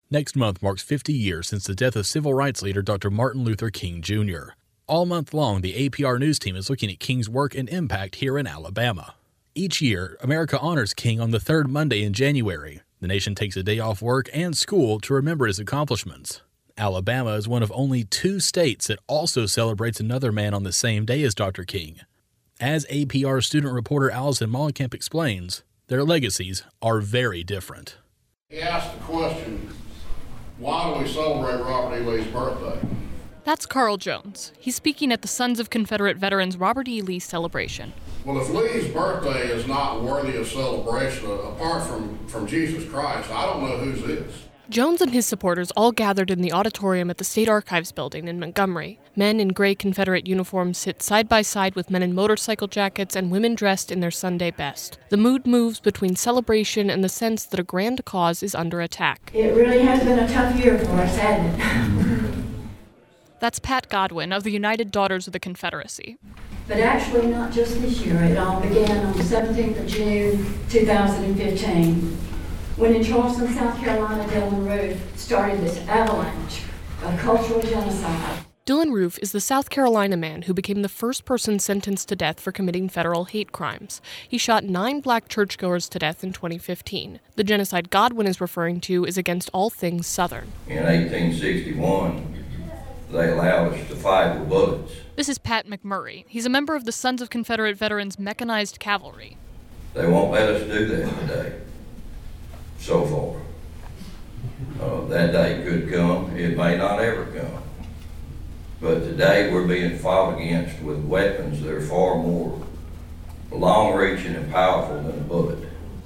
Next month marks 50 years since the death of civil rights leader Dr. Martin Luther King Jr. All month long, the APR News team is looking at King's work and impact here in Alabama. Each year, America honors King on the third Monday in January. The nation takes a day off work and school to remember his accomplishments. Alabama is one of only 2 states that also celebrates another man on the same day as Dr. King. As APR student reporter Allison Mollenkamp explains, their legacies are very different. He asked the question, why do we celebrate Robert E. Lee's birthday? That's Carl Jones. He's speaking at the Sons of Confederate Veterans Robert E. Lee celebration. Well, if Lee's birthday is not worthy of celebration, apart from Jesus Christ, I don't know whose is. Jones and his supporters all gathered in the auditorium at the State Archives building in Montgomery. Men in gray Confederate uniforms sit side by side with men in motorcycle jackets and women dressed in their Sunday best. The mood moves between celebration and the sense that a grand cause is under attack. It really has been a tough year for us, hasn't it? That's Pat Godwin of the United Daughters of the Confederacy. But actually not just this year. It all began on the 17th of June, 2015. When in Charleston, South Carolina, Dylann Roof started this avalanche of cultural genocide. Dylann Roof is the South Carolina man who became the first person sentenced to death for committing federal hate crimes. He shot 9 black churchgoers to death in 2015. The genocide Godwin is referring to is against all things Southern. In 1861, they allowed us to fight with bullets. This is Pat McMurray. He's a member of the Sons of Confederate Veterans Mechanized Cavalry. They won't let us do that today. So far. That day could come. It may not ever come. But today we're being fought against with weapons that are far more long-reaching and powerful than a bullet.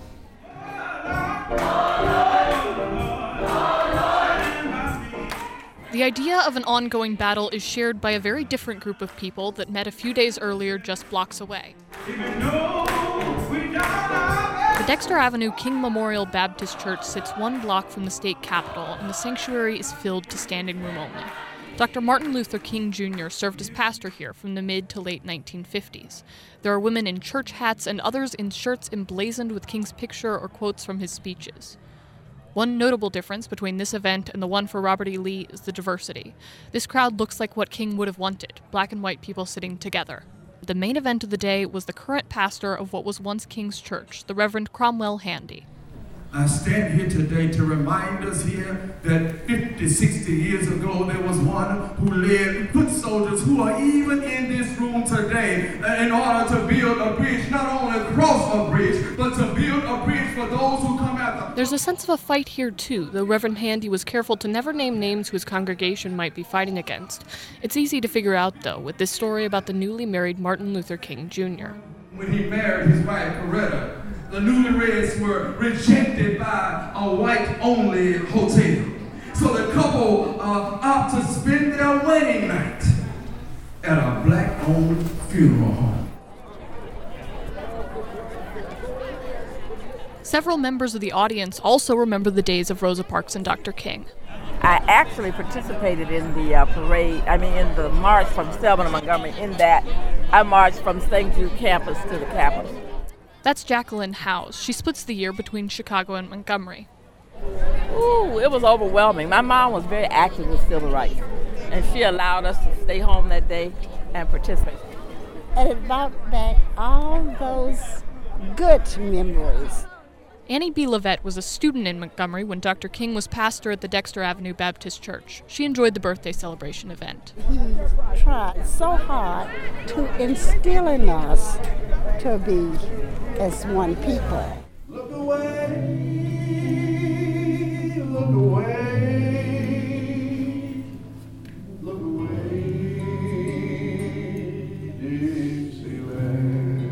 The idea of an ongoing battle is shared by a very different group of people that met a few days earlier just blocks away. The Dexter Avenue King Memorial Baptist Church sits 1 block from the state capitol, and the sanctuary is filled to standing room only. Dr. Martin Luther King Jr. served as pastor here from the mid to late 1950s. There are women in church hats and others in shirts emblazoned with King's picture or quotes from his speeches. One notable difference between this event and the one for Robert E. Lee is the diversity. This crowd looks like what King would have wanted, black and white people sitting together. The main event of the day was the current pastor of what was once King's Church, the Reverend Cromwell Handy. I stand here today to remind us here that 50, 60 years ago, there was one who led foot soldiers who are even in this room today in order to build a bridge, not only across a bridge, but to build a bridge for those who come after. There's a sense of a fight here, too, though Reverend Handy was careful to never name names who his congregation might be fighting against. It's easy to figure out, though, with this story about the newly married Martin Luther King Jr. When he married his wife, Coretta, the newlyweds were rejected by a white-only hotel. So the couple opted to spend their wedding night at a black-owned funeral home. Several members of the audience also remember the days of Rosa Parks and Dr. King. I actually participated in the in the march from Selma to Montgomery. In that, I marched from St. Jude campus to the Capitol. That's Jacqueline Howes. She splits the year between Chicago and Montgomery. Ooh, it was overwhelming. My mom was very active with civil rights, and she allowed us to stay home that day and participate. It brought back all those good memories. Annie B. Levette was a student in Montgomery when Dr. King was pastor at the Dexter Avenue Baptist Church. She enjoyed the birthday celebration event. He tried so hard to instill in us to be as one people. Look away, look away, look away, Dixieland.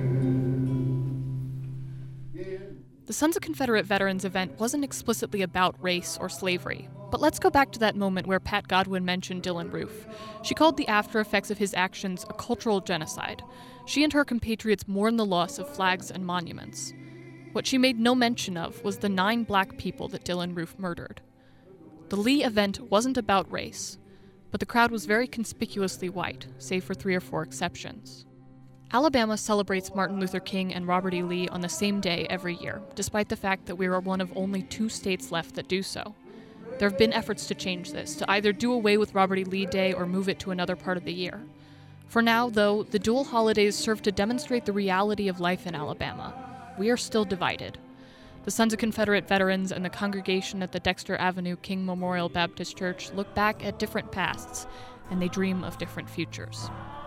The Sons of Confederate Veterans event wasn't explicitly about race or slavery. But let's go back to that moment where Pat Godwin mentioned Dylann Roof. She called the after effects of his actions a cultural genocide. She and her compatriots mourned the loss of flags and monuments. What she made no mention of was the 9 black people that Dylann Roof murdered. The Lee event wasn't about race, but the crowd was very conspicuously white, save for 3 or 4 exceptions. Alabama celebrates Martin Luther King and Robert E. Lee on the same day every year, despite the fact that we are one of only 2 states left that do so. There have been efforts to change this, to either do away with Robert E. Lee Day or move it to another part of the year. For now, though, the dual holidays serve to demonstrate the reality of life in Alabama. We are still divided. The Sons of Confederate Veterans and the congregation at the Dexter Avenue King Memorial Baptist Church look back at different pasts, and they dream of different futures.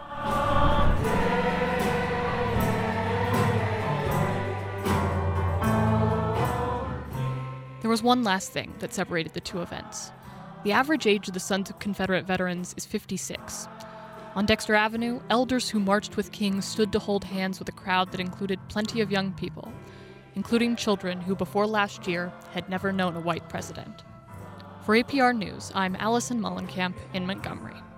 There was one last thing that separated the two events. The average age of the Sons of Confederate Veterans is 56. On Dexter Avenue, elders who marched with King stood to hold hands with a crowd that included plenty of young people, including children who before last year had never known a white president. For APR News, I'm Allison Mullenkamp in Montgomery.